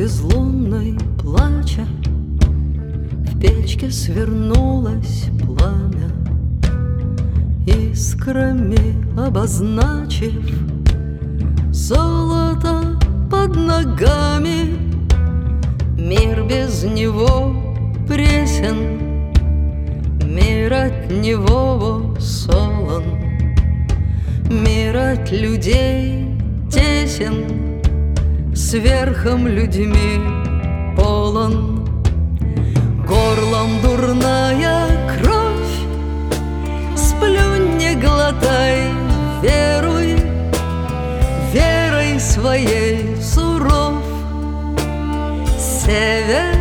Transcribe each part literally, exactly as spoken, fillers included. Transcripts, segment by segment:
безлунной плача в печке свернулось пламя, искрами обозначив золото под ногами. Мир без него пресен, мир от него солон, мир от людей тесен, сверхом людьми полон. Горлом дурная кровь, сплюнь, не глотай, веруй, верой своей суров север.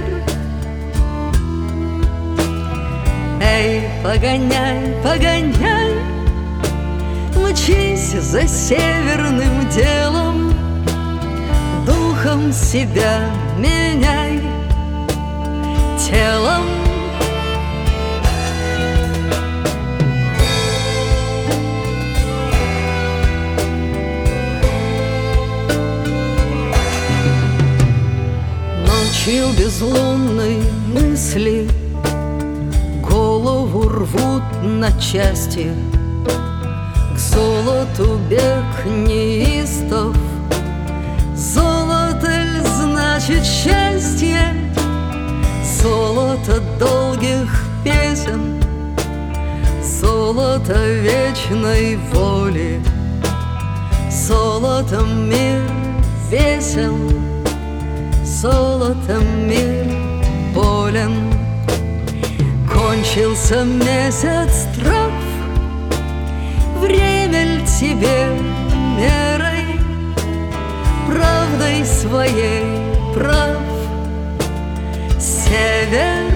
Эй, погоняй, погоняй, мчись за северным делом, духом себя меняй, телом. Ночью безлунной мысли голову рвут на части. К золоту бег неистов, золото ль значит счастье, золото долгих песен, золото вечной воли, золотом мир весел, золотом мир болен. Кончился месяц трав, время ль тебе мерой, правдой своей прав север.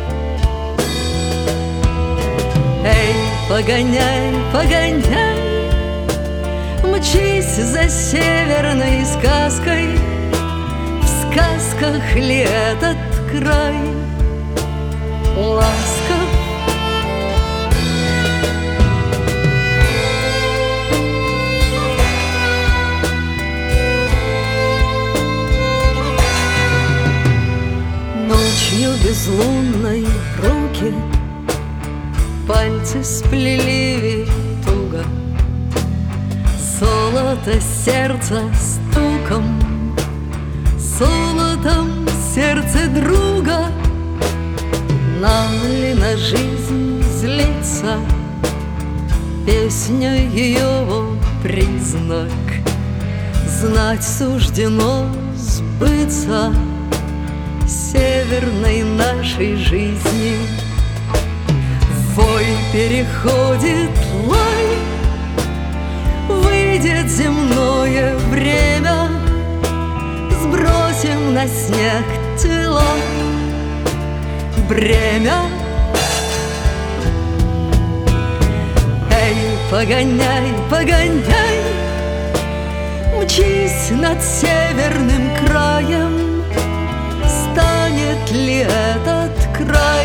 Эй, погоняй, погоняй, мчись за северной сказкой. В сказках ли этот край ласков? Ночью безлунной руки пальцы сплели ведь туго, золото сердца стуком, золотом сердце друга. Нам ли на жизнь злиться, песня ее признак, знать суждено сбыться северной нашей жизни. Вой переходит лай, выйдет земное время, сбросим на снег тела бремя. Эй, погоняй, погоняй, мчись над северным краем. Станет ли этот край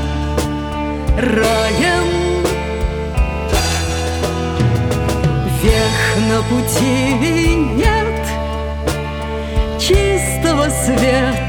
раем? Век на пути и нет чистого света,